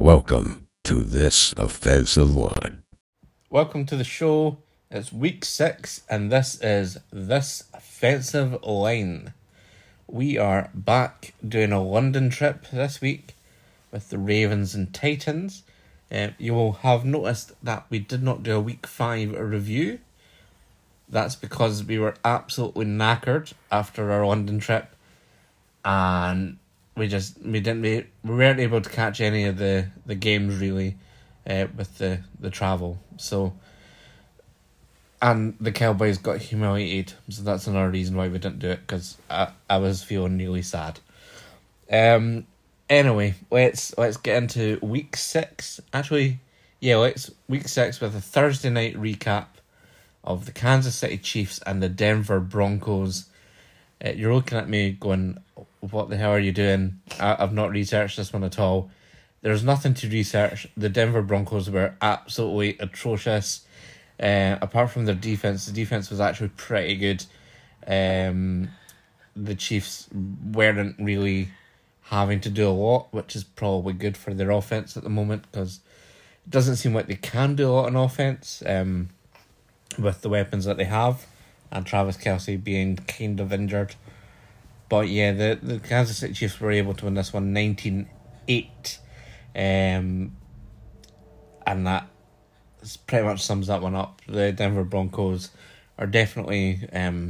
Welcome to this offensive line. Welcome to the show. It's week 6, and this is This Offensive Line. We are back doing a London trip this week with the Ravens and Titans. You will have noticed that we did not do a week 5 review. That's because we were absolutely knackered after our London trip, and we weren't able to catch any of the games really with the travel. So, and the Cowboys got humiliated, so that's another reason why we didn't do it, because I was feeling really sad. Anyway, let's get into week 6. Let's week 6 with a Thursday night recap of the Kansas City Chiefs and the Denver Broncos. You're looking at me going, what the hell are you doing? I've not researched this one at all. There's nothing to research. The Denver Broncos were absolutely atrocious. Apart from their defense, the defense was actually pretty good. The Chiefs weren't really having to do a lot, which is probably good for their offense at the moment, because it doesn't seem like they can do a lot on offense with the weapons that they have, and Travis Kelce being kind of injured. But yeah, the Kansas City Chiefs were able to win this one 19-8. And that pretty much sums that one up. The Denver Broncos are definitely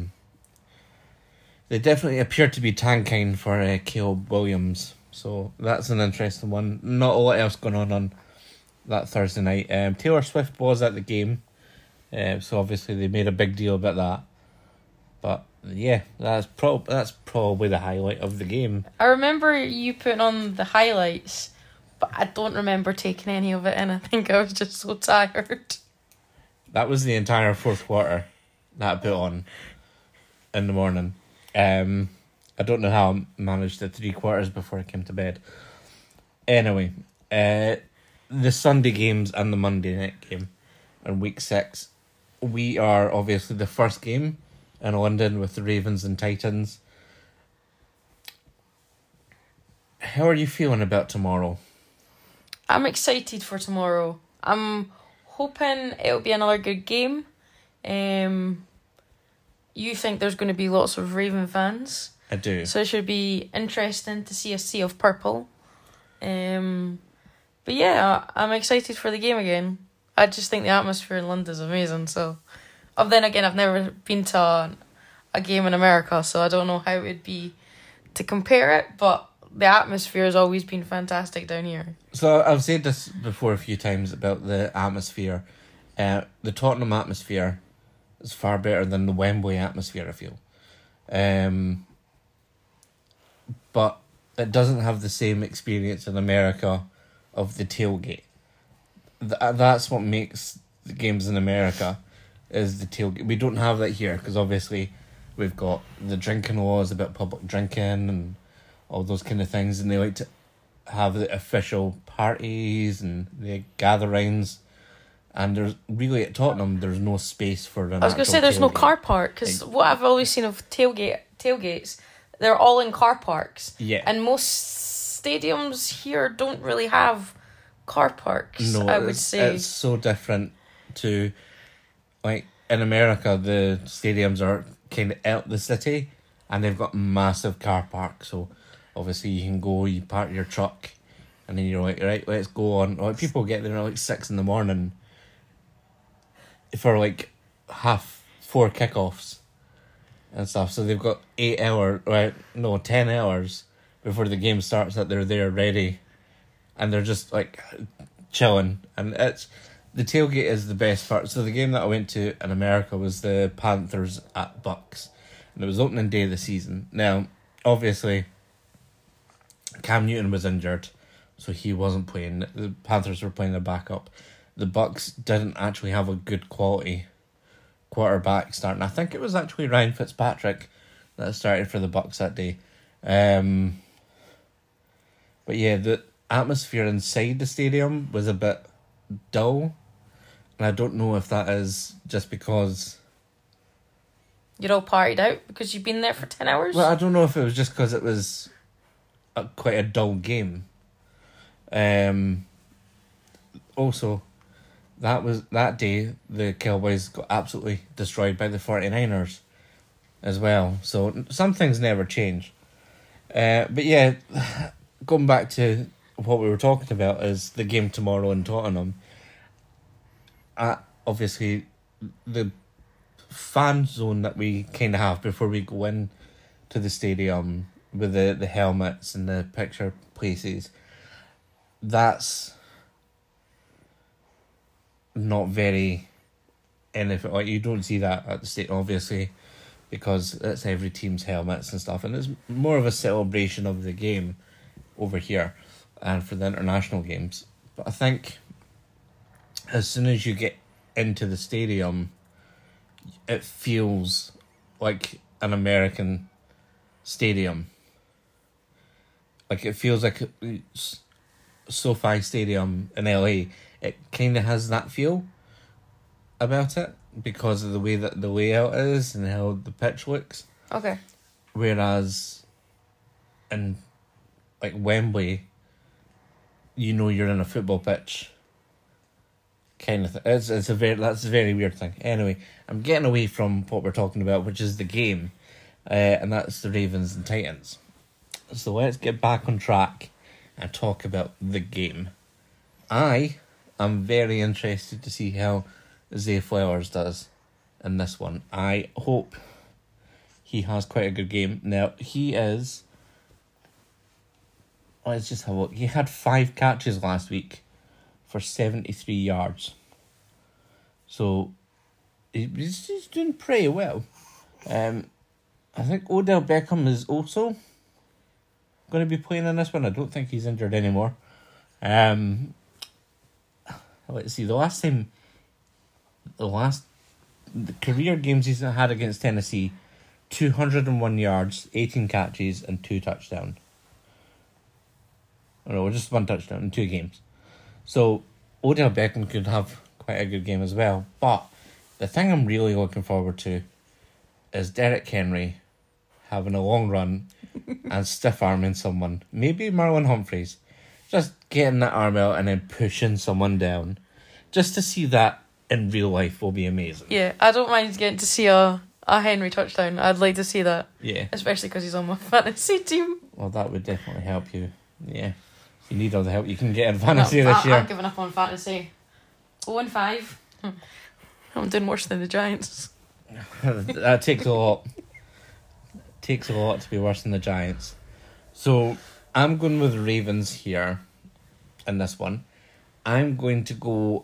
they definitely appear to be tanking for Caleb Williams. So that's an interesting one. Not a lot else going on that Thursday night. Taylor Swift was at the game, so obviously they made a big deal about that. But yeah, that's probably the highlight of the game. I remember you putting on the highlights, but I don't remember taking any of it in. I think I was just so tired. That was the entire fourth quarter that I put on in the morning. I don't know how I managed the 3 quarters before I came to bed. Anyway, the Sunday games and the Monday night game in week 6. We are obviously the first game in London with the Ravens and Titans. How are you feeling about tomorrow? I'm excited for tomorrow. I'm hoping it'll be another good game. You think there's going to be lots of Raven fans. I do. So it should be interesting to see a sea of purple. But yeah, I'm excited for the game again. I just think the atmosphere in London is amazing. So, then again, I've never been to a game in America, so I don't know how it would be to compare it, but the atmosphere has always been fantastic down here. So I've said this before a few times about the atmosphere. The Tottenham atmosphere is far better than the Wembley atmosphere, I feel. But it doesn't have the same experience in America of the tailgate. That's what makes the games in America, is the tailgate. We don't have that here, because obviously we've got the drinking laws about public drinking and all those kind of things, and they like to have the official parties and the gatherings, and there's really, at Tottenham, there's no space for an I was going to say there's no car park, because what I've always seen of tailgates, they're all in car parks. Yeah. And most stadiums here don't really have car parks, no, I would say. It's so different to, like, in America, the stadiums are kind of out the city, and they've got massive car parks, so obviously you can go, you park your truck, and then you're like, right, let's go on. Like, people get there at like 6 a.m. for like 4 kickoffs and stuff, so they've got 10 hours before the game starts that they're there ready, and they're just like chilling. And it's the tailgate is the best part. So the game that I went to in America was the Panthers at Bucks, and it was opening day of the season. Now, obviously, Cam Newton was injured, so he wasn't playing. The Panthers were playing their backup. The Bucks didn't actually have a good quality quarterback starting. I think it was actually Ryan Fitzpatrick that started for the Bucks that day. But yeah, the atmosphere inside the stadium was a bit dull, and I don't know if that is just because You're all partied out because you've been there for 10 hours? Well, I don't know if it was just because it was quite a dull game. also, that day the Cowboys got absolutely destroyed by the 49ers as well. So some things never change. But yeah, going back to what we were talking about is the game tomorrow in Tottenham. Obviously, the fan zone that we kind of have before we go in to the stadium with the helmets and the picture places, that's not very anything. Like, you don't see that at the stadium, obviously, because it's every team's helmets and stuff, and it's more of a celebration of the game over here and for the international games. But I think as soon as you get into the stadium, it feels like an American stadium. Like, it feels like SoFi Stadium in LA. It kind of has that feel about it because of the way that the layout is and how the pitch looks. Okay. Whereas in like Wembley, you're in a football pitch kind of thing. That's a very weird thing. Anyway, I'm getting away from what we're talking about, which is the game, and that's the Ravens and Titans. So let's get back on track and talk about the game. I am very interested to see how Zay Flowers does in this one. I hope he has quite a good game. Now, he is... Let's just have a look. He had 5 catches last week for 73 yards. So, he's doing pretty well. I think Odell Beckham is also going to be playing in this one. I don't think he's injured anymore. Let's see. The career games he's had against Tennessee, 201 yards, 18 catches, and 2 touchdowns. Oh no, just 1 touchdown in 2 games. So Odell Beckham could have quite a good game as well. But the thing I'm really looking forward to is Derrick Henry having a long run and stiff arming someone. Maybe Marlon Humphreys. Just getting that arm out and then pushing someone down. Just to see that in real life will be amazing. Yeah, I don't mind getting to see a Henry touchdown. I'd like to see that. Yeah. Especially because he's on my fantasy team. Well, that would definitely help you. Yeah. If you need all the help you can get in fantasy this year. I'm giving up on fantasy. 0-5. I'm doing worse than the Giants. That takes a lot. Takes a lot to be worse than the Giants. So, I'm going with Ravens here in this one. I'm going to go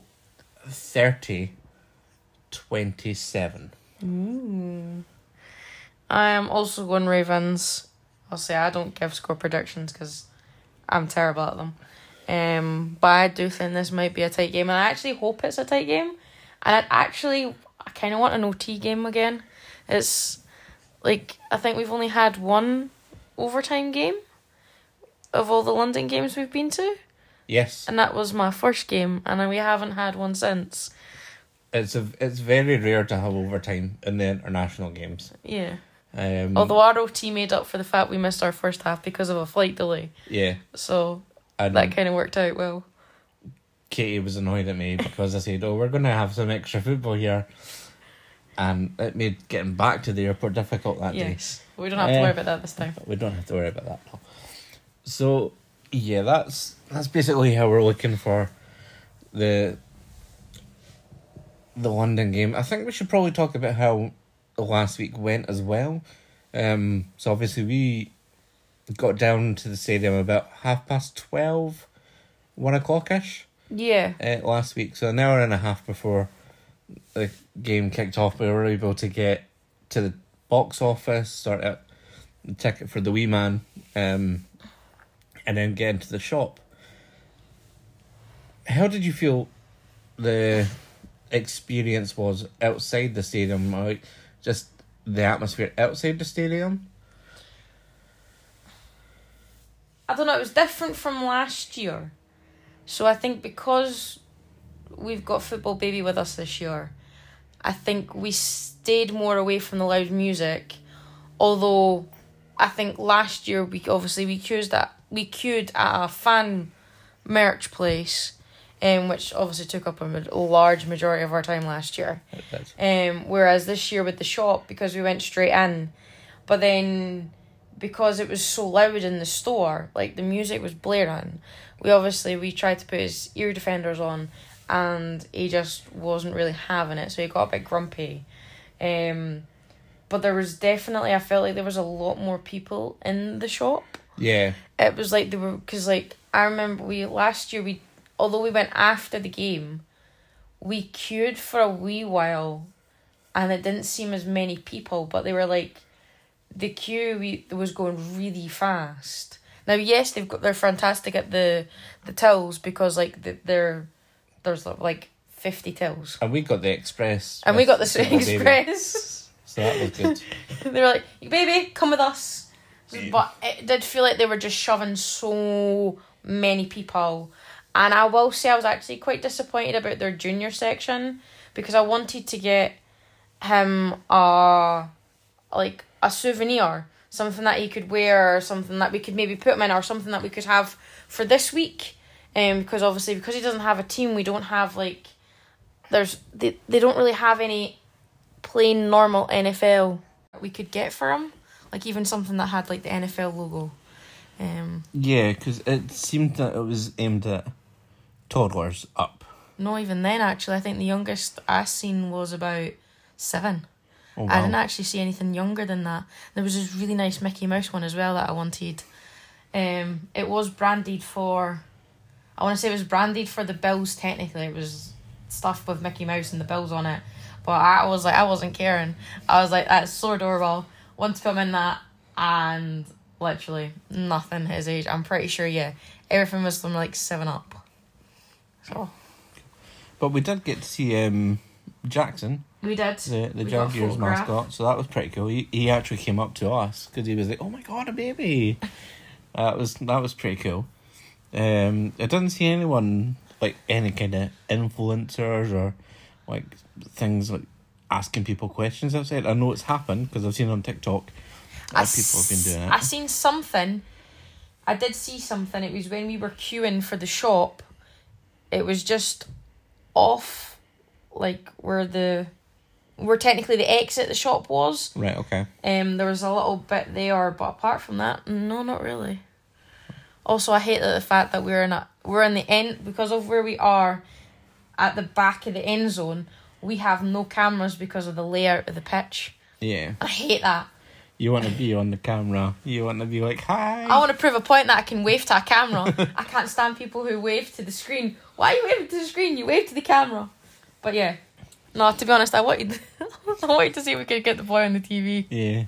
30-27. I am also going Ravens. I'll say I don't give score predictions because I'm terrible at them. But I do think this might be a tight game, and I actually hope it's a tight game. And I kind of want an OT game again. It's like, I think we've only had 1 overtime game of all the London games we've been to. Yes. And that was my first game, and we haven't had one since. It's very rare to have overtime in the international games. Yeah. Although our OT made up for the fact we missed our first half because of a flight delay. Yeah. So that kind of worked out well. Katie was annoyed at me because I said, we're going to have some extra football here. And it made getting back to the airport difficult that day. Yes. We don't have to worry about that this time. We don't have to worry about that now. So, yeah, that's basically how we're looking for the London game. I think we should probably talk about how the last week went as well. So obviously we got down to the stadium about 12:30, 1 o'clock-ish. Yeah. Last week. So an hour and a half before the game kicked off, we were able to get to the box office, sort out the ticket for the wee man, and then get into the shop. How did you feel the experience was outside the stadium, like just the atmosphere outside the stadium? I don't know, it was different from last year. So I think because we've got Football Baby with us this year, I think we stayed more away from the loud music. Although I think last year we queued at a fan merch place which obviously took up a large majority of our time last year. Whereas this year with the shop, because we went straight in, but then because it was so loud in the store, like the music was blaring, we tried to put his ear defenders on, and he just wasn't really having it, so he got a bit grumpy. But there was definitely, I felt like there was a lot more people in the shop. Yeah. It was like because like I remember last year although we went after the game, we queued for a wee while, and it didn't seem as many people, but they were like, the queue was going really fast. Now, yes, they're fantastic at the tills, because like there's like 50 tills. And we got the express. And we got the Single Baby. express. So that was good. They were like, baby, come with us. But it did feel like they were just shoving so many people. And I will say I was actually quite disappointed about their junior section, because I wanted to get him a souvenir, something that he could wear, or something that we could maybe put him in, or something that we could have for this week. Because obviously, because he doesn't have a team, we don't have like, they don't really have any plain normal NFL that we could get for him, like even something that had like the NFL logo. Yeah, because it seemed that it was aimed at toddlers up. No, even then, actually, I think the youngest I seen was about 7. Oh, wow. I didn't actually see anything younger than that. There was this really nice Mickey Mouse one as well that I wanted. It was branded for, I want to say it was branded for the Bills technically. It was stuff with Mickey Mouse and the Bills on it. But I was like, I wasn't caring. I was like, that's so adorable. Want to put him in that, and literally nothing his age. I'm pretty sure, yeah, everything was from like 7-Up. So. But we did get to see Jackson. We did. The Jaguars mascot, so that was pretty cool. He actually came up to us because he was like, "Oh my god, a baby!" that was pretty cool. I didn't see anyone like any kind of influencers or like things like asking people questions outside. I know it's happened because I've seen it on TikTok. People have been doing it. I seen something. I did see something. It was when we were queuing for the shop. It was just off, like where technically the exit of the shop was. Right, okay. There was a little bit there, but apart from that, no, not really. Also, I hate the fact that we're in the end, because of where we are at the back of the end zone. We have no cameras because of the layout of the pitch. Yeah. I hate that. You want to be on the camera. You want to be like, hi. I want to prove a point that I can wave to a camera. I can't stand people who wave to the screen. Why are you waving to the screen? You wave to the camera. But yeah. No, to be honest, I wanted to see if we could get the boy on the TV. Yeah.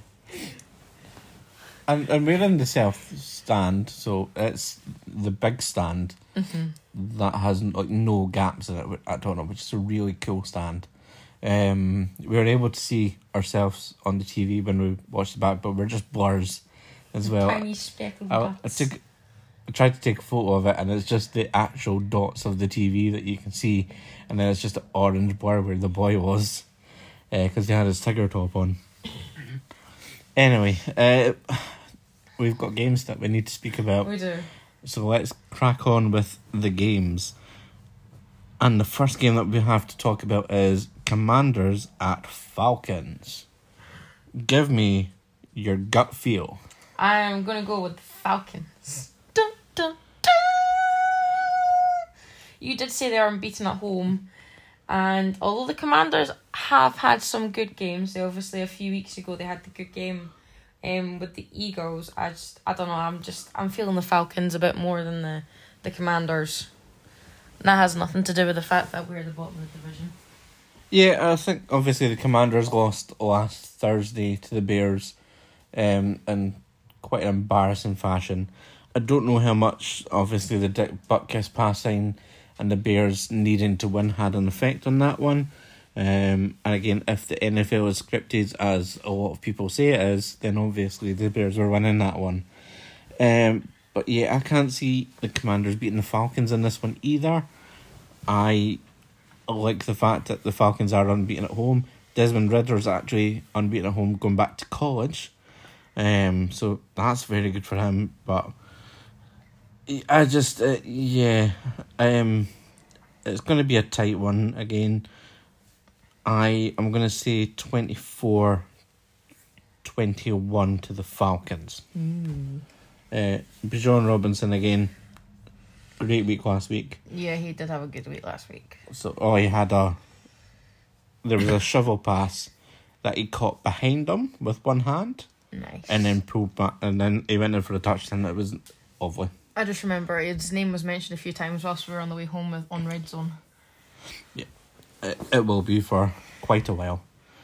And we're in the south stand, so it's the big stand that has like no gaps in it at all, which is a really cool stand. We were able to see ourselves on the TV when we watched the back, but we're just blurs as well. Tiny speckled dots. I tried to take a photo of it, and it's just the actual dots of the TV that you can see, and then it's just an orange blur where the boy was, because he had his Tigger top on. Anyway, we've got games that we need to speak about. We do. So let's crack on with the games. And the first game that we have to talk about is Commanders at Falcons. Give me your gut feel. I'm going to go with the Falcons. Dun, dun, dun. You did say they are unbeaten at home. And although the Commanders have had some good games, they obviously a few weeks ago they had the good game with the Eagles. I don't know, I'm feeling the Falcons a bit more than the Commanders. And that has nothing to do with the fact that we're at the bottom of the division. Yeah, I think obviously the Commanders lost last Thursday to the Bears in quite an embarrassing fashion. I don't know how much, obviously, the Dick Butkus passing and the Bears needing to win had an effect on that one. And again, if the NFL is scripted, as a lot of people say it is, then obviously the Bears were winning that one. But yeah, I can't see the Commanders beating the Falcons in this one either. I like the fact that the Falcons are unbeaten at home. Desmond Ridder's actually unbeaten at home going back to college. So that's very good for him. But I just, It's going to be a tight one again. I am going to say 24-21 to the Falcons. Bijan Robinson again. Great week last week. Yeah, he did have a good week last week. So, there was a shovel pass that he caught behind him with one hand. Nice. And then pulled back, and then he went in for a touchdown. It was lovely. I just remember his name was mentioned a few times whilst we were on the way home on Red Zone. Yeah, it will be for quite a while.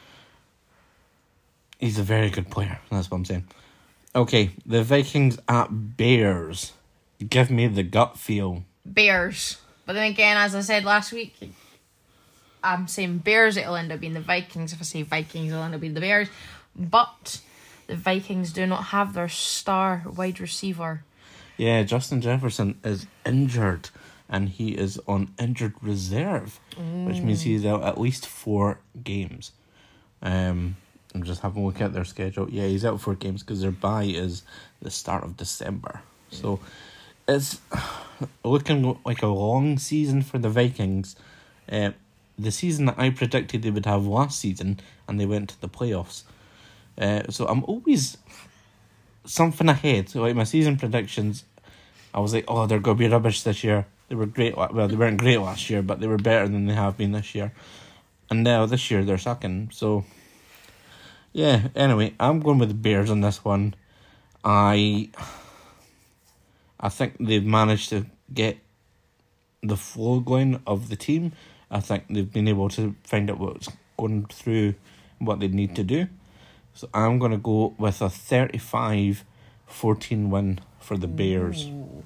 He's a very good player, that's what I'm saying. Okay, the Vikings at Bears. Give me the gut feel. Bears. But then again, as I said last week, I'm saying Bears, it'll end up being the Vikings. If I say Vikings, it'll end up being the Bears. But the Vikings do not have their star wide receiver. Yeah, Justin Jefferson is injured, and he is on injured reserve, which means he's out at least 4 games. I'm just having a look at their schedule. Yeah, he's out 4 games because their bye is the start of December. So it's looking like a long season for the Vikings. The season that I predicted they would have last season, and they went to the playoffs. So I'm always something ahead. So like my season predictions, I was like, oh, they're going to be rubbish this year. They were great. Well, they weren't great last year, but they were better than they have been this year. And now this year they're sucking. So yeah. Anyway, I'm going with the Bears on this one. I think they've managed to get the flow going of the team. I think they've been able to find out what's going through, what they need to do. So I'm going to go with a 35-14 win for the Bears. Ooh.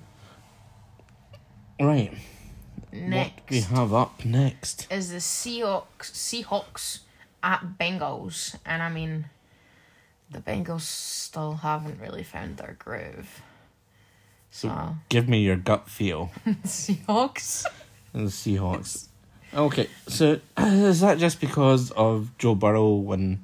Right. Next. What do we have up next? Is the Seahawks at Bengals. And I mean, the Bengals still haven't really found their groove. So give me your gut feel. Seahawks? And the Seahawks. Okay, so is that just because of Joe Burrow and...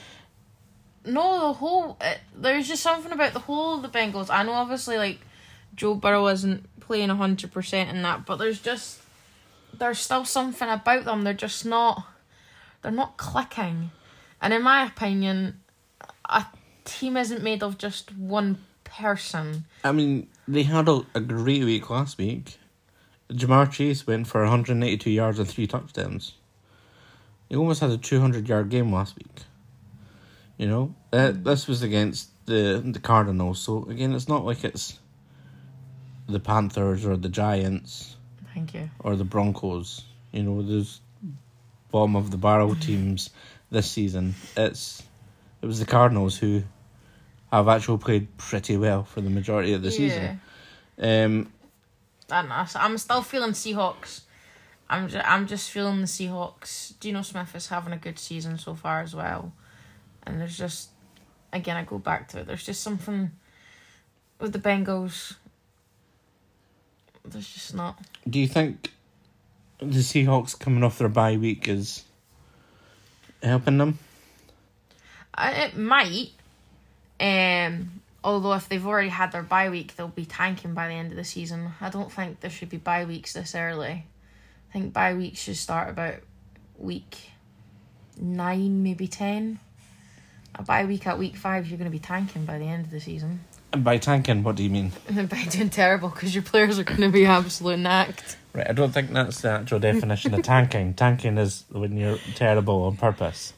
No, there's just something about the whole of the Bengals. I know obviously like Joe Burrow isn't playing 100% in that, but there's still something about them. They're not clicking. And in my opinion, a team isn't made of just one person. I mean, they had a great week last week. Jamar Chase went for 182 yards and 3 touchdowns. He almost had a 200-yard game last week. You know, this was against the Cardinals. So again, it's not like it's the Panthers or the Giants. Thank you. Or the Broncos. You know, there's bottom of the barrel teams this season. It was the Cardinals who have actually played pretty well for the majority of the season. I don't know. I'm still feeling Seahawks. I'm just feeling the Seahawks. Geno Smith is having a good season so far as well. And there's just, again, I go back to it. There's just something with the Bengals. There's just not. Do you think the Seahawks coming off their bye week is helping them? It might. Although if they've already had their bye week, they'll be tanking by the end of the season. I don't think there should be bye weeks this early. I think bye weeks should start about week 9, maybe 10. A bye week at week 5, you're going to be tanking by the end of the season. And by tanking, what do you mean? By doing terrible, because your players are going to be absolute knacked. Right, I don't think that's the actual definition of tanking. Tanking is when you're terrible on purpose.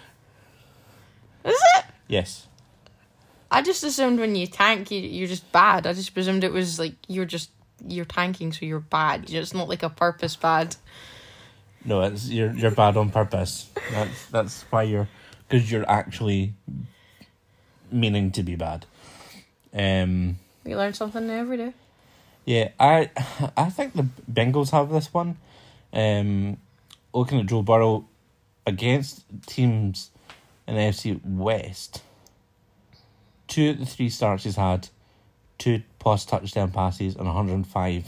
Is it? Yes. I just assumed when you tank, you're just bad. I just presumed it was like you're tanking, so you're bad. It's not like a purpose bad. No, it's you're bad on purpose. That's why because you're actually meaning to be bad. We learn something new every day. Yeah, I think the Bengals have this one. Looking at Joe Burrow against teams in the AFC West, 2 of the 3 starts he's had, 2+ touchdown passes and 105+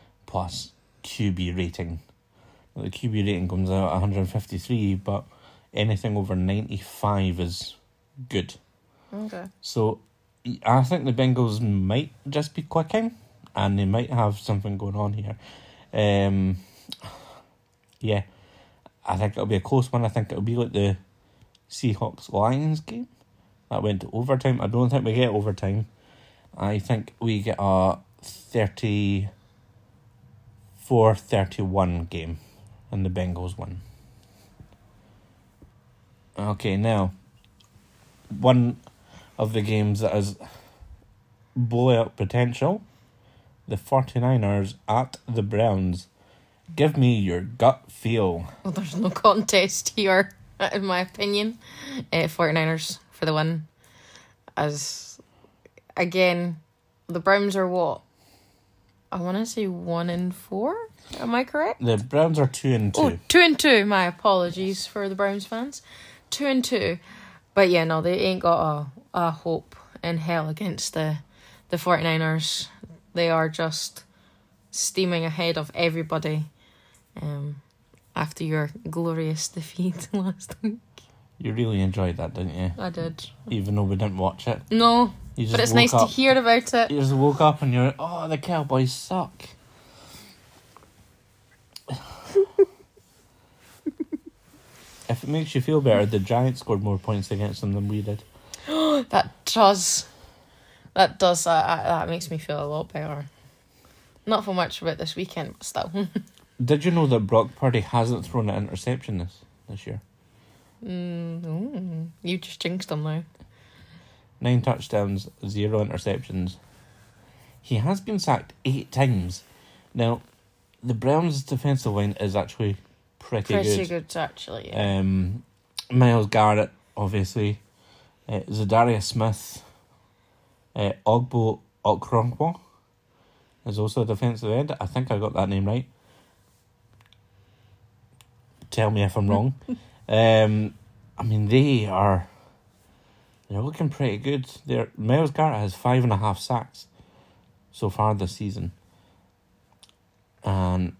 QB rating. The QB rating comes out at 153, but anything over 95 is good. Okay. So I think the Bengals might just be clicking, and they might have something going on here. Yeah. I think it'll be a close one. I think it'll be like the Seahawks-Lions game. That went to overtime. I don't think we get overtime. I think we get a 34-31 game. And the Bengals win. Okay, now, one of the games that has blowout potential, the 49ers at the Browns. Give me your gut feel. Well, there's no contest here, in my opinion. 49ers for the win. As, again, the Browns are what? I want to say 1-4. Am I correct? The Browns are 2-2. Oh, 2-2. My apologies for the Browns fans. 2-2. But yeah, no, they ain't got a hope in hell against the 49ers. They are just steaming ahead of everybody after your glorious defeat last week. You really enjoyed that, didn't you? I did. Even though we didn't watch it. No, You just but it's woke nice up- to hear about it. You just woke up and you're, oh, the Cowboys suck. If it makes you feel better, the Giants scored more points against them than we did. That does. That makes me feel a lot better. Not for much about this weekend, but still. Did you know that Brock Purdy hasn't thrown an interception this year? You just jinxed him now. 9 touchdowns, 0 interceptions. He has been sacked 8 times. Now, the Browns' defensive line is actually pretty good. Actually. Yeah. Myles Garrett, obviously. Zadarius Smith. Ogbo Okoronkwo is also a defensive end. I think I got that name right. Tell me if I'm wrong. I mean, they're looking pretty good. Myles Garrett has 5.5 sacks so far this season. And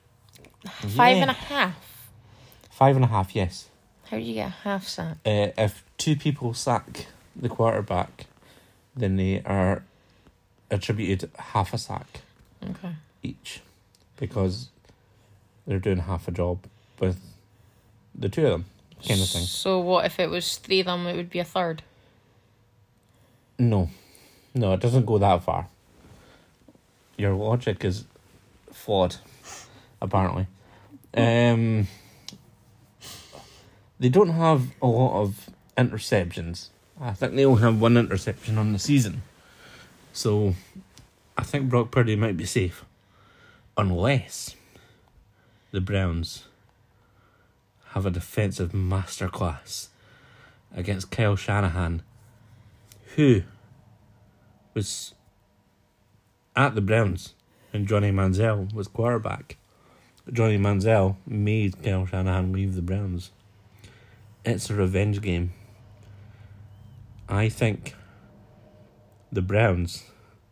5.5. 5.5, yes. How do you get a half sack? If 2 people sack the quarterback, then they are attributed half a sack Okay. each, because they're doing half a job with the 2 of them, kind of thing. So what if it was 3 of them? It would be a third. No, it doesn't go that far. Your logic is flawed, apparently. They don't have a lot of interceptions. I think they only have 1 interception on the season. So, I think Brock Purdy might be safe. Unless the Browns have a defensive masterclass against Kyle Shanahan, who was at the Browns and Johnny Manziel was quarterback. Johnny Manziel made Kyle Shanahan leave the Browns. It's a revenge game. I think the Browns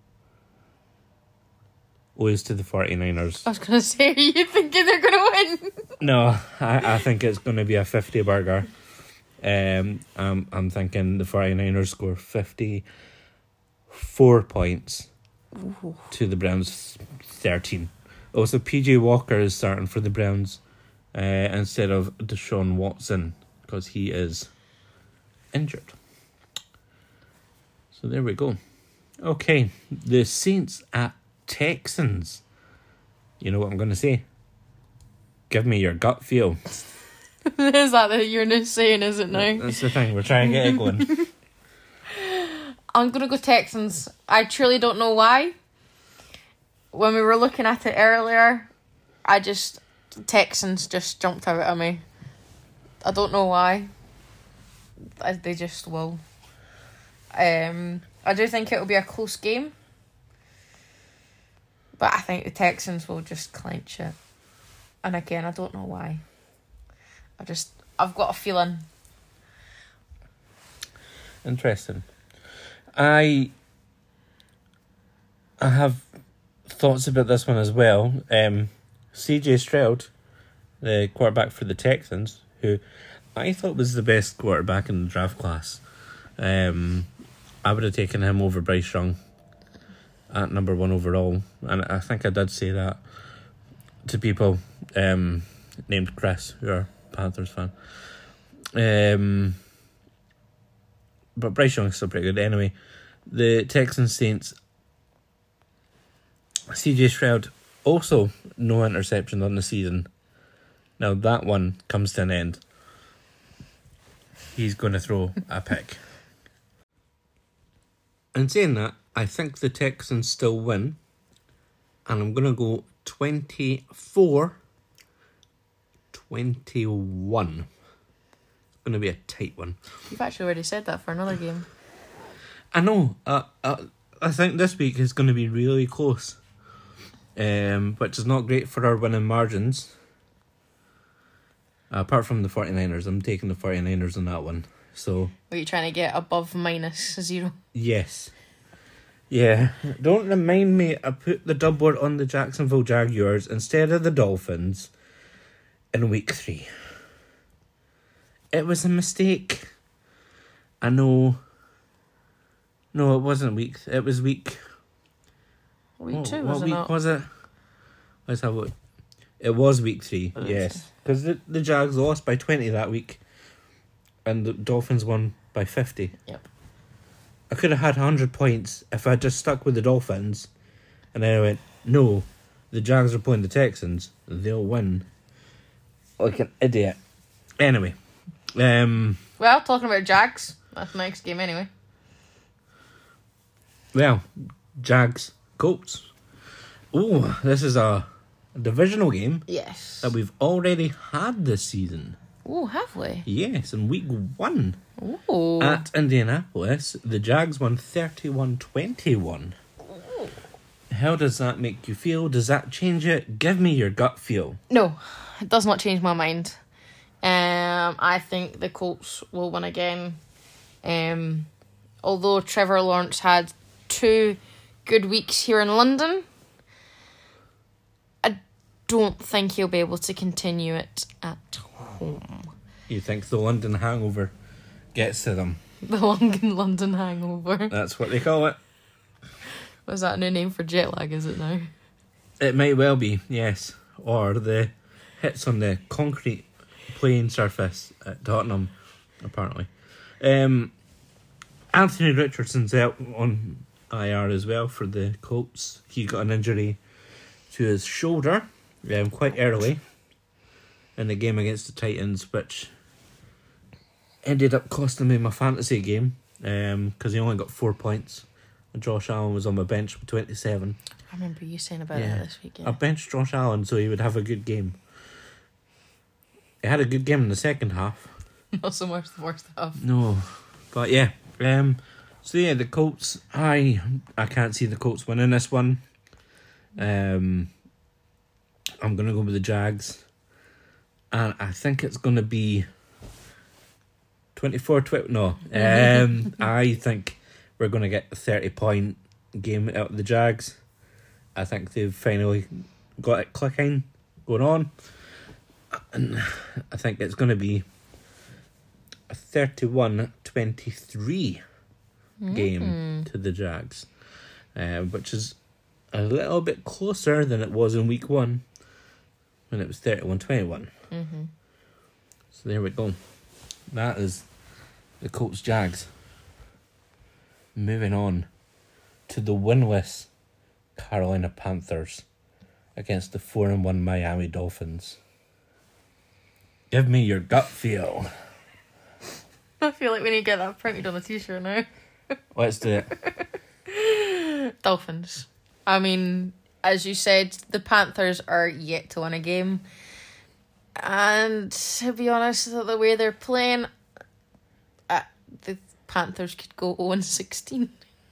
lose to the 49ers. I was going to say, are you thinking they're going to win? No, I think it's going to be a 50 burger. I'm thinking the 49ers score 54 points to the Browns 13. Also, PJ Walker is starting for the Browns instead of Deshaun Watson, because he is injured. So there we go. Okay, the Saints at Texans. You know what I'm going to say? Give me your gut feel. Is that you're now saying, is it now? That's the thing, we're trying to get it going. I'm going to go Texans. I truly don't know why. When we were looking at it earlier, Texans just jumped out at me. I don't know why. They just will. I do think it'll be a close game. But I think the Texans will just clinch it. And again, I don't know why. I've got a feeling. Interesting. I have thoughts about this one as well. CJ Stroud, the quarterback for the Texans, who I thought was the best quarterback in the draft class. I would have taken him over Bryce Young at number 1 overall, and I think I did say that to people named Chris, who are a Panthers fan. But Bryce Young's still pretty good. Anyway, the Texans Saints. CJ Stroud, also no interceptions on the season. Now that one comes to an end. He's going to throw a pick. In saying that, I think the Texans still win. And I'm going to go 24-21. It's going to be a tight one. You've actually already said that for another game. I know. I think this week is going to be really close. Which is not great for our winning margins. Apart from the 49ers. I'm taking the 49ers on that one. So, Were you trying to get above -0? yes. Yeah. Don't remind me, I put the doubler on the Jacksonville Jaguars instead of the Dolphins in week 3. It was a mistake. I know. No, it wasn't it was week... Week 2, what was it week not? was it? Let's have a look. It was week 3, yes. Because the Jags lost by 20 that week. And the Dolphins won by 50. Yep. I could have had 100 points if I just stuck with the Dolphins. And then I went, no, the Jags are playing the Texans. They'll win. Like an idiot. Anyway. Well, talking about Jags, that's the next game anyway. Well, Jags, Colts. Oh, this is a divisional game Yes. that we've already had this season. Oh, have we? Yes, in week 1 Oh. at Indianapolis, the Jags won 31-21. How does that make you feel? Does that change it? Give me your gut feel. No, it does not change my mind. I think the Colts will win again. Although Trevor Lawrence had 2 good weeks here in London, I don't think he'll be able to continue it at home. You think the London hangover gets to them? The London hangover. That's what they call it. Was that a new name for jet lag, is it now? It might well be, yes. Or the hits on the concrete playing surface at Tottenham, apparently. Anthony Richardson's out on IR as well for the Colts. He got an injury to his shoulder quite early in the game against the Titans, which ended up costing me my fantasy game because he only got 4 points. And Josh Allen was on my bench with 27. I remember you saying about it this week. I benched Josh Allen so he would have a good game. He had a good game in the second half. Not so much the first half. No, but yeah. So yeah, the Colts. I can't see the Colts winning this one. I'm gonna go with the Jags, and I think it's gonna be 24-20. No, I think we're gonna get a 30-point game out of the Jags. I think they've finally got it clicking, going on, and I think it's gonna be a 31-23 game to the Jags, which is a little bit closer than it was in week 1 when it was 31-21. So there we go. That is the Colts Jags. Moving on to the winless Carolina Panthers against the 4-1 Miami Dolphins. Give me your gut feel. I feel like we need to get that printed on a t-shirt now. Let's do it. Dolphins. I mean, as you said, the Panthers are yet to win a game. And to be honest, the way they're playing, the Panthers could go 0-16.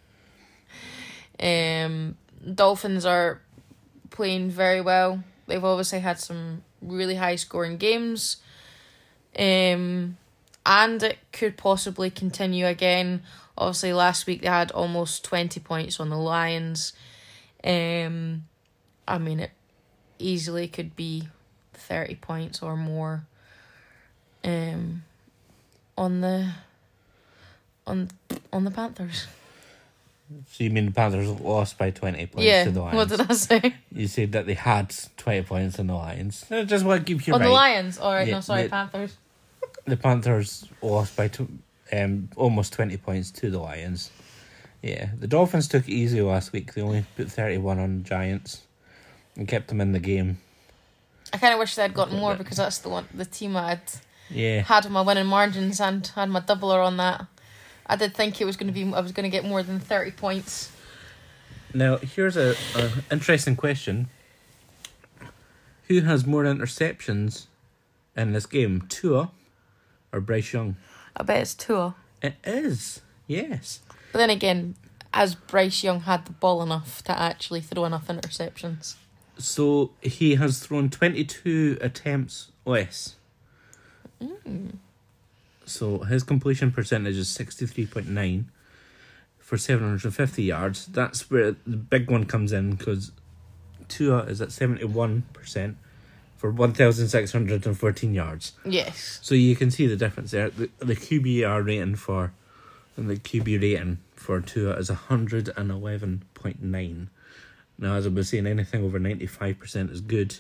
Dolphins are playing very well. They've obviously had some really high scoring games. And it could possibly continue again. Obviously, last week they had almost 20 points on the Lions. I mean, it easily could be 30 points or more on the Panthers. So you mean the Panthers lost by 20 points to the Lions? What did I say? You said that they had 20 points on the Lions. Just want to keep you On right. the Lions? Alright, Yeah, no, sorry, Panthers. The Panthers lost by almost 20 points to the Lions. Yeah, the Dolphins took it easy last week. They only put 31 on the Giants and kept them in the game. I kind of wish they had gotten more because that's the team I Yeah. had my winning margins and had my doubler on that. I did think I was going to get more than 30 points. Now, here's a interesting question. Who has more interceptions in this game, Tua or Bryce Young? I bet it's Tua. It is, yes. But then again, has Bryce Young had the ball enough to actually throw enough interceptions? So he has thrown 22 attempts less. So his completion percentage is 63.9 for 750 yards. That's where the big one comes in because Tua is at 71% for 1,614 yards. Yes. So you can see the difference there. The QBR rating and the QB rating for Tua is 111.9. Now, as I was saying, anything over 95% is good.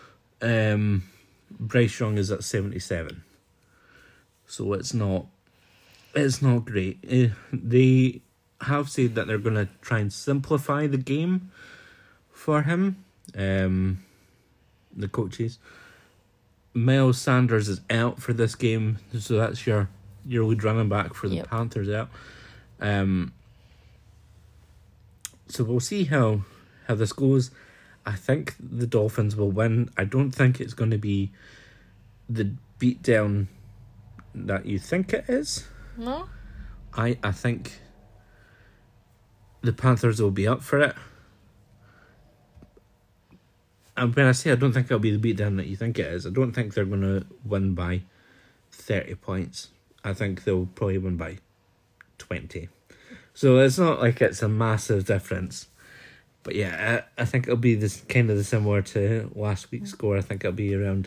Bryce Young is at 77. So it's not great. They have said that they're going to try and simplify the game for him. The coaches. Miles Sanders is out for this game, so that's your lead running back for the Panthers out. So we'll see how this goes. I think the Dolphins will win. I don't think it's going to be the beatdown that you think it is. No? I think the Panthers will be up for it. And when I say I don't think it'll be the beatdown that you think it is, I don't think they're going to win by 30 points. I think they'll probably win by 20. So it's not like it's a massive difference. But yeah, I think it'll be this kind of the similar to last week's score. I think it'll be around,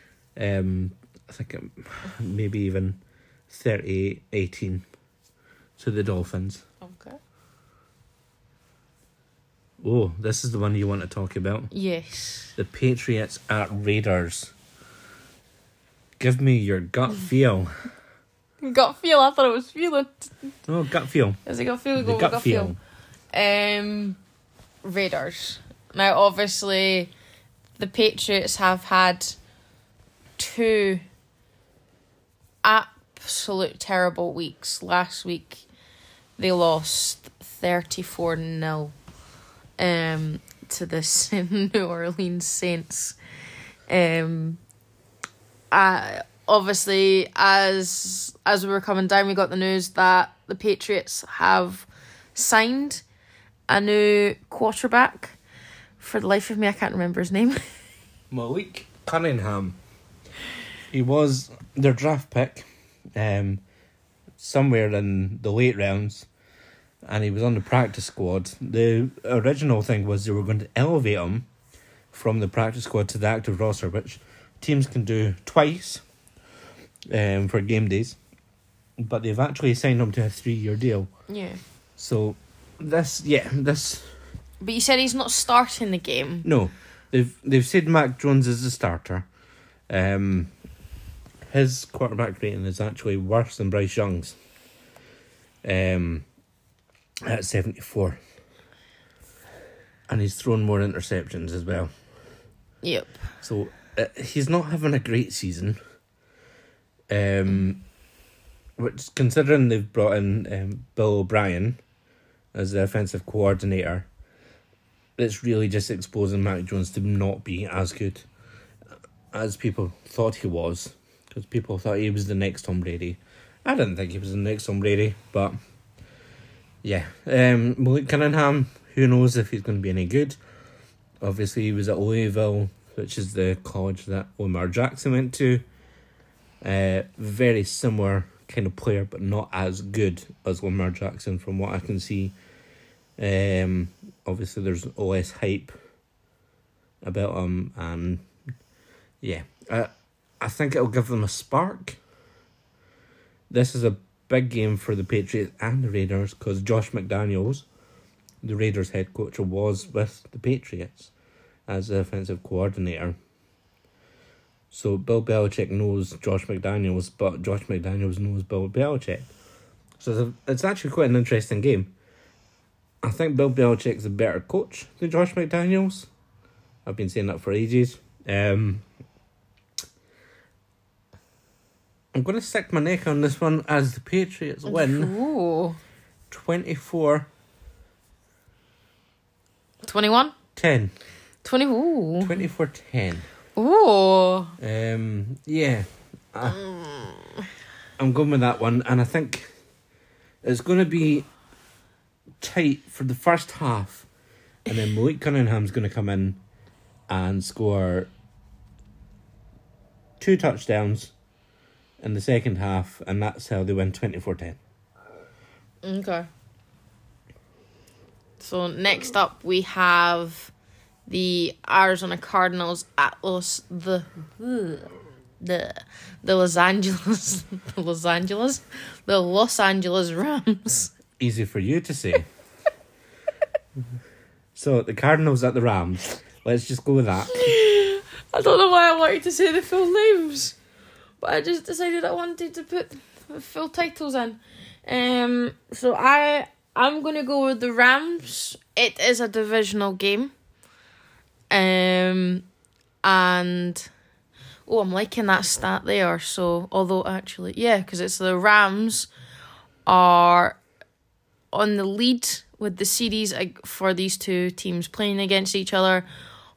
maybe even 38-18 to the Dolphins. Okay. Oh, this is the one you want to talk about. Yes. The Patriots at Raiders. Give me your gut feel. Gut feel? I thought it was feeling. No, gut feel. Is it gut feel? The gut feel. Raiders. Now, obviously, the Patriots have had two absolute terrible weeks. Last week, they lost 34-0 to the New Orleans Saints. Obviously, as we were coming down, we got the news that the Patriots have signed a new quarterback. For the life of me, I can't remember his name. Malik Cunningham. He was their draft pick somewhere in the late rounds, and he was on the practice squad. The original thing was they were going to elevate him from the practice squad to the active roster, which teams can do twice for game days, but they've actually signed him to a 3-year deal. Yeah. So this. But you said he's not starting the game. No, they've said Mac Jones is the starter. His quarterback rating is actually worse than Bryce Young's. At 74, and he's thrown more interceptions as well. Yep. So he's not having a great season. Which, considering they've brought in Bill O'Brien as the offensive coordinator, it's really just exposing Mac Jones to not be as good as people thought he was, because people thought he was the next Tom Brady. I didn't think he was the next Tom Brady, but yeah. Malik Cunningham, who knows if he's going to be any good. Obviously, he was at Louisville, which is the college that Lamar Jackson went to. Very similar kind of player, but not as good as Lamar Jackson from what I can see. Obviously, there's less hype about him, and yeah, I think it'll give them a spark. This is a big game for the Patriots and the Raiders because Josh McDaniels the Raiders head coach, was with the Patriots as the offensive coordinator. So Bill Belichick knows Josh McDaniels, but Josh McDaniels knows Bill Belichick. So it's actually quite an interesting game. I think Bill Belichick's a better coach than Josh McDaniels. I've been saying that for ages. I'm going to stick my neck on this one as the Patriots win. Ooh. 24 21? 10. 20. Ooh. 24-10. Ooh. Yeah. I'm going with that one, and I think it's going to be tight for the first half, and then Malik Cunningham's going to come in and score 2 touchdowns in the second half, and that's how they win 24-10. Okay. So next up we have the Arizona Cardinals at Los Angeles Rams. Easy for you to say. So the Cardinals at the Rams. Let's just go with that. I don't know why I wanted to say the full names, but I just decided I wanted to put full titles in. So I'm gonna go with the Rams. It is a divisional game. And I'm liking that stat there. So although actually, yeah, because it's the Rams are on the lead with the series for these two teams playing against each other,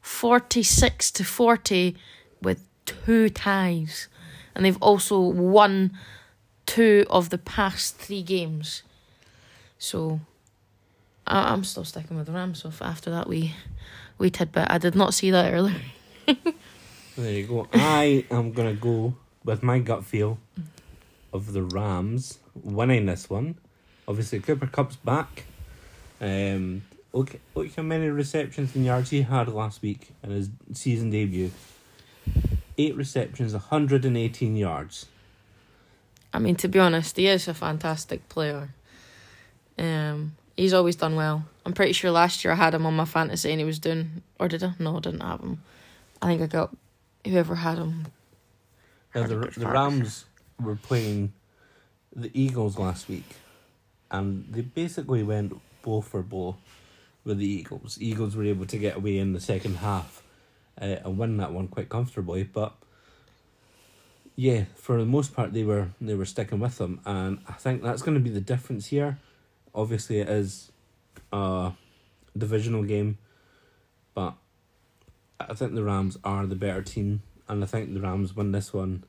46-40 with 2 ties, and they've also won 2 of the past 3 games. So I'm still sticking with the Rams. So after that we tidbit, I did not see that earlier. There you go. I am going to go with my gut feel of the Rams winning this one. Obviously, Cooper Kupp's back. Look how many receptions and yards he had last week in his season debut. 8 receptions, 118 yards. I mean, to be honest, he is a fantastic player. He's always done well. I'm pretty sure last year I had him on my fantasy and he was doing... Or did I? No, I didn't have him. I think I got whoever had him. Now, the Rams were playing the Eagles last week, and they basically went blow for blow with the Eagles. Eagles were able to get away in the second half and win that one quite comfortably, but yeah, for the most part they were sticking with them, and I think that's going to be the difference here. Obviously it is a divisional game, but I think the Rams are the better team, and I think the Rams win this one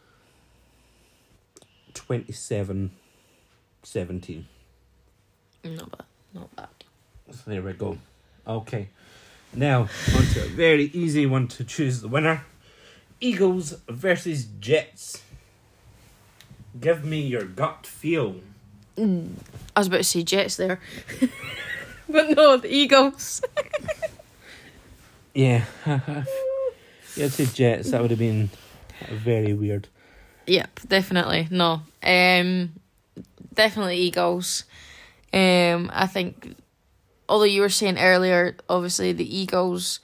27-17. Not bad. So there we go. Okay. Now, on to a very easy one to choose the winner. Eagles versus Jets. Give me your gut feel. I was about to say Jets there. But no, the Eagles. Yeah. I'd say Jets. That would have been very weird. Yep, definitely. No. Definitely Eagles. I think, although you were saying earlier, obviously the Eagles'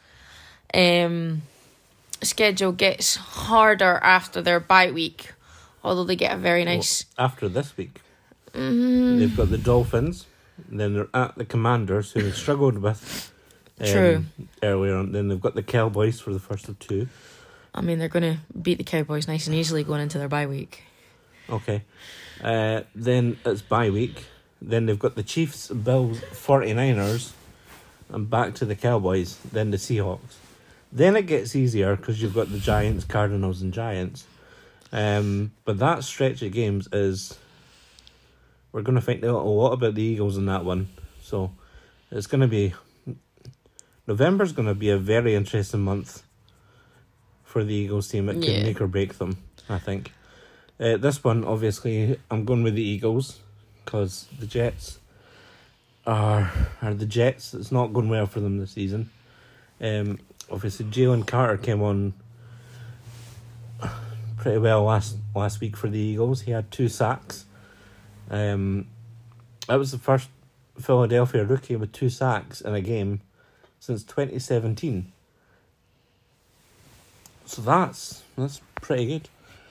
schedule gets harder after their bye week, although they get a very nice... Well, after this week, they've got the Dolphins, then they're at the Commanders, who they struggled with True. earlier on. Then they've got the Cowboys for the first of 2. I mean, they're going to beat the Cowboys nice and easily going into their bye week. Okay. Then it's bye week. Then they've got the Chiefs, Bills, 49ers, and back to the Cowboys, then the Seahawks. Then it gets easier because you've got the Giants, Cardinals, and Giants. But that stretch of games is... We're going to find out a lot about the Eagles in that one. So it's going to be... November's going to be a very interesting month for the Eagles team. It can make or break them, I think. This one, obviously, I'm going with the Eagles because the Jets are the Jets. It's not going well for them this season. Obviously, Jalen Carter came on pretty well last week for the Eagles. He had 2 sacks. That was the first Philadelphia rookie with 2 sacks in a game since 2017. So that's pretty good.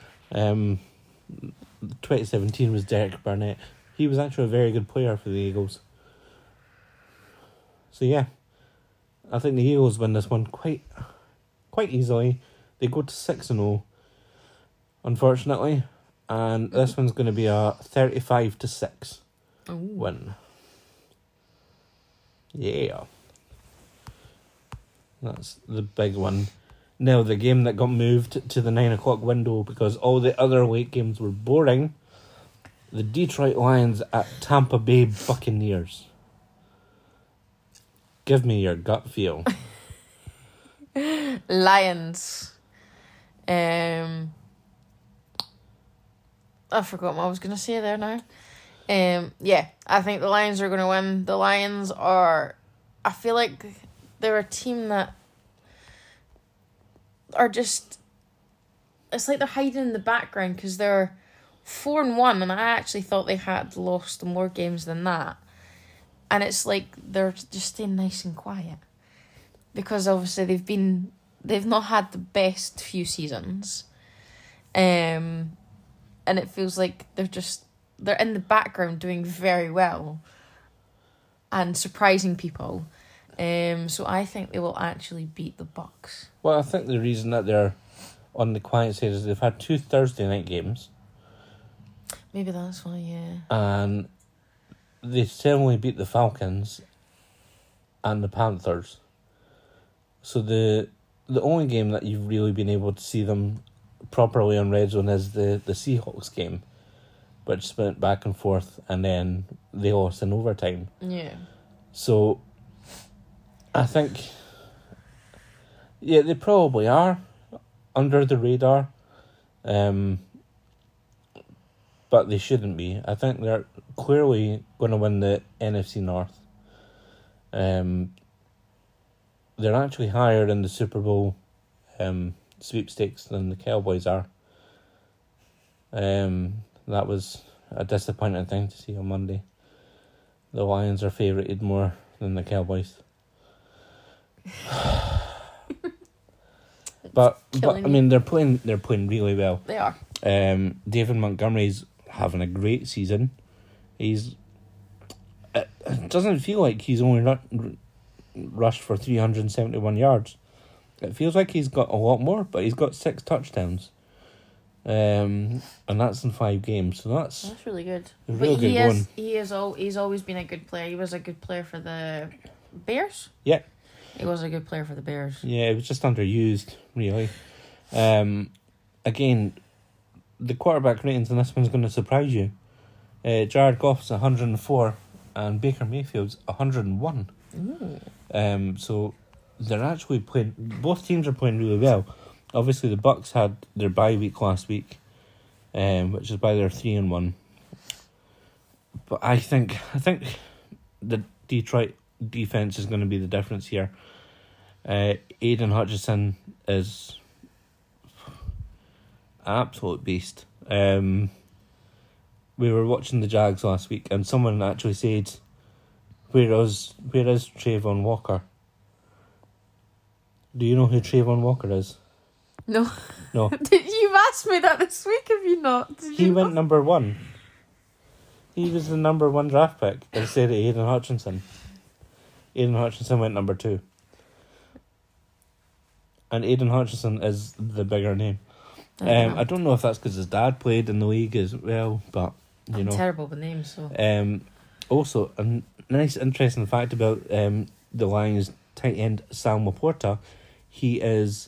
2017 was Derek Barnett. He was actually a very good player for the Eagles. So yeah, I think the Eagles win this one quite easily. They go to 6-0, unfortunately, and this one's going to be a 35-6 win. Yeah, that's the big one. Now the game that got moved to the 9 o'clock window because all the other late games were boring. The Detroit Lions at Tampa Bay Buccaneers. Give me your gut feel. Lions. I forgot what I was going to say there now. Yeah, I think the Lions are going to win. The Lions are... I feel like they're a team that are just... It's like they're hiding in the background because they're 4-1, and I actually thought they had lost more games than that. And it's like they're just staying nice and quiet. Because obviously they've not had the best few seasons. And it feels like they're in the background doing very well and surprising people. So I think they will actually beat the Bucs. Well, I think the reason that they're on the quiet side is they've had 2 Thursday night games. Maybe that's why, yeah. And they certainly beat the Falcons and the Panthers. So the only game that you've really been able to see them properly on Red Zone is the Seahawks game, which went back and forth, and then they lost in overtime. Yeah. So I think, yeah, they probably are under the radar, but they shouldn't be. I think they're clearly going to win the NFC North. They're actually higher in the Super Bowl sweepstakes than the Cowboys are. That was a disappointing thing to see on Monday. The Lions are favoured more than the Cowboys. But I mean, they're playing really well. They are. David Montgomery's having a great season. It doesn't feel like he's only rushed for 371 yards. It feels like he's got a lot more, but he's got 6 touchdowns. And that's in 5 games, so that's really good. Real good going. He's always been a good player. He was a good player for the Bears. Yeah, he was a good player for the Bears. Yeah, it was just underused, really. Again, the quarterback ratings in this one's going to surprise you. Jared Goff's 104 and Baker Mayfield's 101. Ooh. So they're actually playing. Both teams are playing really well. Obviously, the Bucs had their bye week last week, which is why they're 3-1. But I think the Detroit defense is going to be the difference here. Aiden Hutchinson is an absolute beast. We were watching the Jags last week, and someone actually said, "Where is Trayvon Walker?" Do you know who Trayvon Walker is? No. You've asked me that this week, have you not? He went number 1. He was the number 1 draft pick instead of Aiden Hutchinson. Aiden Hutchinson went number 2. And Aiden Hutchinson is the bigger name. I don't know if that's because his dad played in the league as well, but you know. I'm terrible with names, so. Also, a nice interesting fact about the Lions tight end Sam Laporta, he is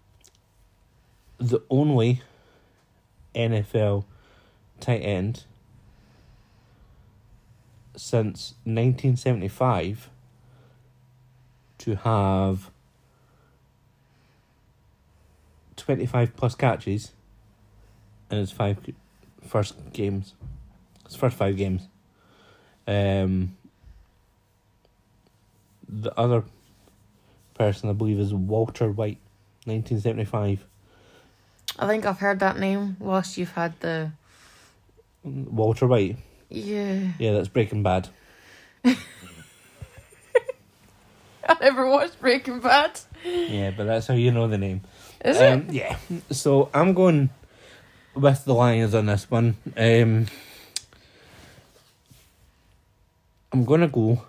the only NFL tight end since 1975 to have 25 plus catches in his first 5 games. The other person I believe is Walter White, 1975. I think I've heard that name whilst you've had the... Walter White? Yeah. Yeah, that's Breaking Bad. I never watched Breaking Bad. Yeah, but that's how you know the name. Is it? Yeah. So I'm going with the Lions on this one. I'm going to go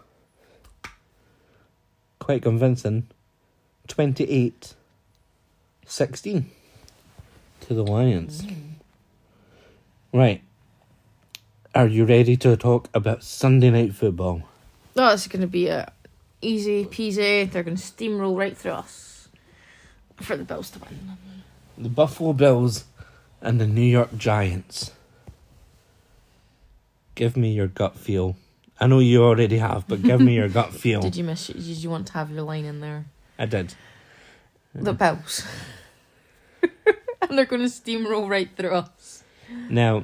quite convincing 28-16 to the Lions. Right. Are you ready to talk about Sunday Night Football? No, it's going to be a easy peasy. They're going to steamroll right through us for the Bills to win. The Buffalo Bills and the New York Giants. Give me your gut feel. I know you already have, but give me your gut feel. Did you want to have your line in there? I did. The Bills. And they're going to steamroll right through us. Now,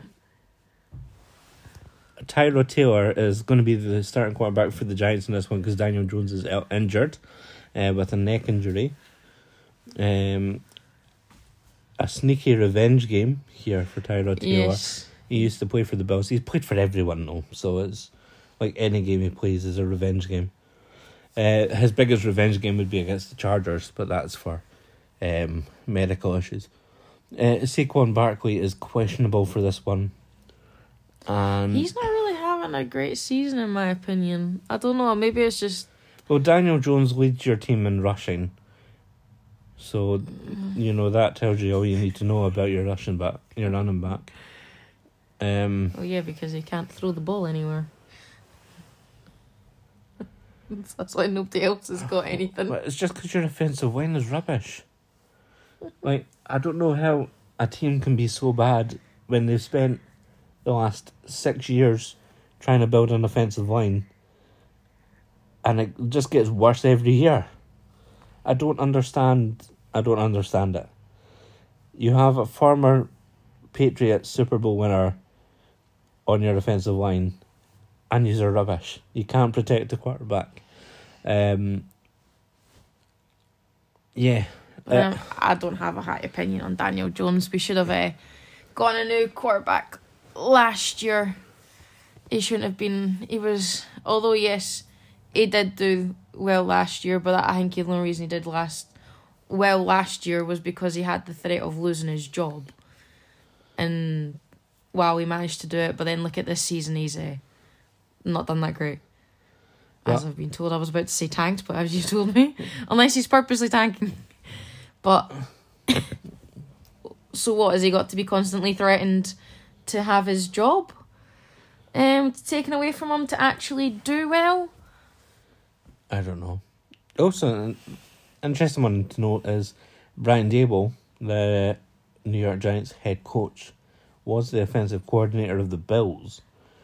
Tyrod Taylor is going to be the starting quarterback for the Giants in this one because Daniel Jones is injured with a neck injury. A sneaky revenge game here for Tyrod Taylor. Yes. He used to play for the Bills. He's played for everyone though, so it's like any game he plays is a revenge game. His biggest revenge game would be against the Chargers, but that's for medical issues. Saquon Barkley is questionable for this one. And He's not really having a great season, in my opinion. I don't know. Maybe it's just... well, Daniel Jones leads your team in rushing. So, that tells you all you need to know about your running back. Oh, yeah, because he can't throw the ball anywhere. That's why nobody else has got anything. But it's just because your offensive line is rubbish. Like, I don't know how a team can be so bad when they've spent the last 6 years trying to build an offensive line and it just gets worse every year. I don't understand it. You have a former Patriots Super Bowl winner on your offensive line and you're rubbish. You can't protect the quarterback. I don't have a high opinion on Daniel Jones. We should have gotten a new quarterback last year. He shouldn't have been. Although yes, he did do well last year, but I think the only reason he did well last year was because he had the threat of losing his job. And he managed to do it, but then look at this season, he's not done that great. As I've been told. I was about to say tanked, but as you told me. Unless he's purposely tanking. But so what, has he got to be constantly threatened to have his job taken away from him to actually do well? I don't know. Also, an interesting one to note is Brian Daboll, the New York Giants head coach, was the offensive coordinator of the Bills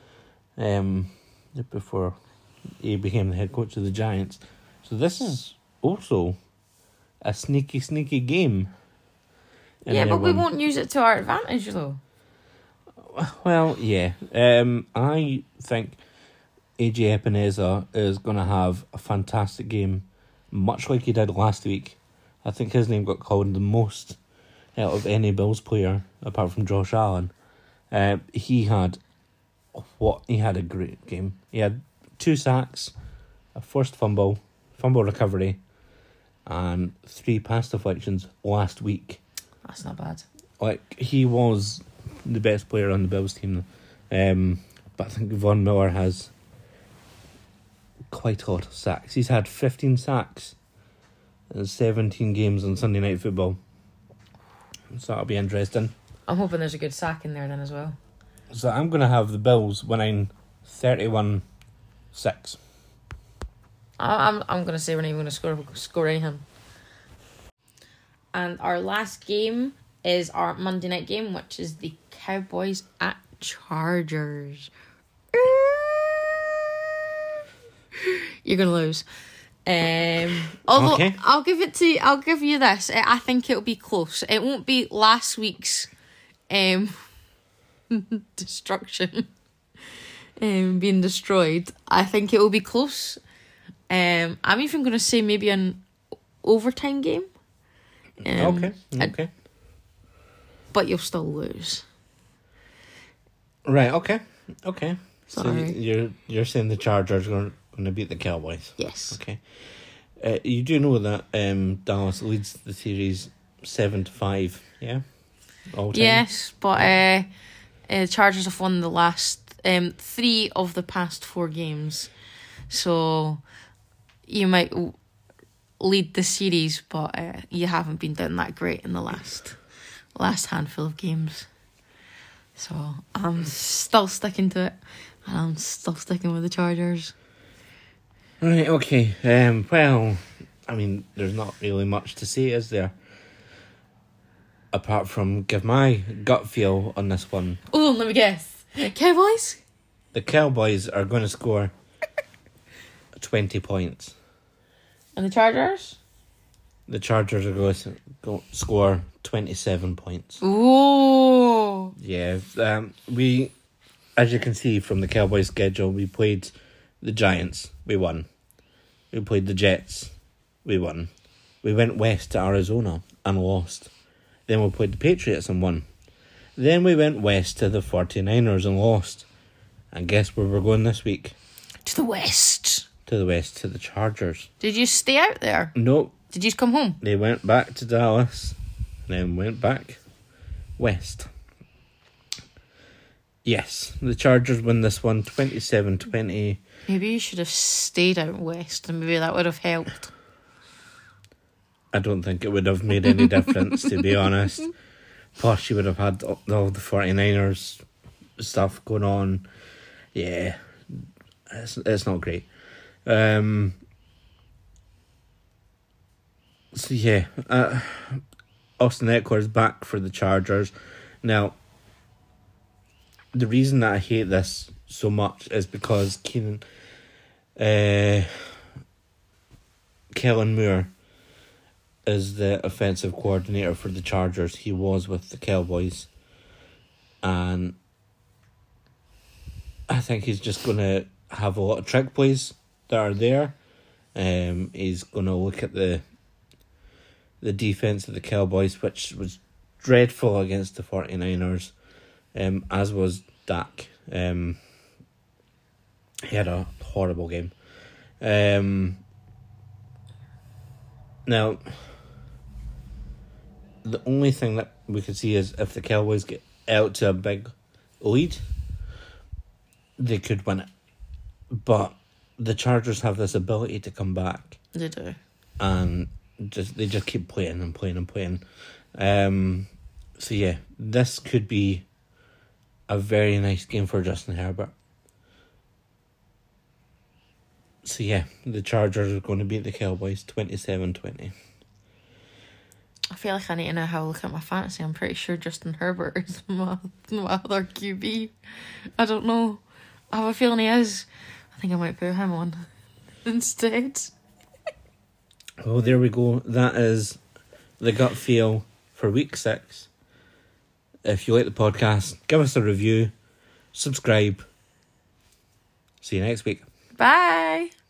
before he became the head coach of the Giants. So this is also a sneaky game. Yeah, but we won't use it to our advantage, though. Well, yeah. I think AJ Epineza is going to have a fantastic game, much like he did last week. I think his name got called the most out of any Bills player, apart from Josh Allen. He had a great game. He had 2 sacks, a forced fumble recovery, and 3 pass deflections last week. That's not bad. Like, he was the best player on the Bills team. But I think Von Miller has quite a lot of sacks. He's had 15 sacks in 17 games on Sunday Night Football. So that'll be interesting. I'm hoping there's a good sack in there then as well. So I'm going to have the Bills winning 31-6. I'm going to say we're not even going to score anything. And our last game is our Monday night game, which is the Cowboys at Chargers. You're going to lose. Although okay. I'll give you this. I think it'll be close. It won't be last week's destruction being destroyed. I think it will be close. I'm even going to say maybe an overtime game. Okay. But you'll still lose. Right. Okay. Sorry. So you're saying the Chargers are going to beat the Cowboys. Yes. Okay. You do know that Dallas leads the series 7-5, yeah? All time? Yes, but the Chargers have won the last 3 of the past 4 games. So you might lead the series, but you haven't been doing that great in the last handful of games. So I'm still sticking to it, and I'm still sticking with the Chargers. Right, okay. Well, I mean, there's not really much to say, is there? Apart from give my gut feel on this one. Oh, let me guess. Cowboys? The Cowboys are going to score 20 points. And the Chargers? The Chargers are going to score 27 points. Ooh. Yeah, we, as you can see from the Cowboys schedule, we played the Giants, we won. We played the Jets, we won. We went west to Arizona and lost. Then we played the Patriots and won. Then we went west to the 49ers and lost. And guess where we're going this week? To the west. To the west, to the Chargers. Did you stay out there? Nope. Did you come home? They went back to Dallas, and then went back west. Yes, the Chargers win this one 27-20. Maybe you should have stayed out west, and maybe that would have helped. I don't think it would have made any difference, to be honest. Plus, you would have had all the 49ers stuff going on. Yeah, it's not great. So yeah, Austin Eckler is back for the Chargers. Now, the reason that I hate this so much is because Kellen Moore is the offensive coordinator for the Chargers. He was with the Cowboys, and I think he's just going to have a lot of trick plays that are there. He's going to look at the defense of the Cowboys, which was dreadful against the 49ers, as was Dak. He had a horrible game. Now, the only thing that we could see is if the Cowboys get out to a big lead, they could win it. But the Chargers have this ability to come back. They do. And they just keep playing and playing and playing. So yeah, this could be a very nice game for Justin Herbert. So yeah, the Chargers are going to beat the Cowboys 27-20. I feel like I need to know how to look at my fantasy. I'm pretty sure Justin Herbert is my other QB. I don't know. I have a feeling he is. I think I might put him on instead. Oh, there we go. That is the gut feel for week 6. If you like the podcast, give us a review, subscribe. See you next week. Bye.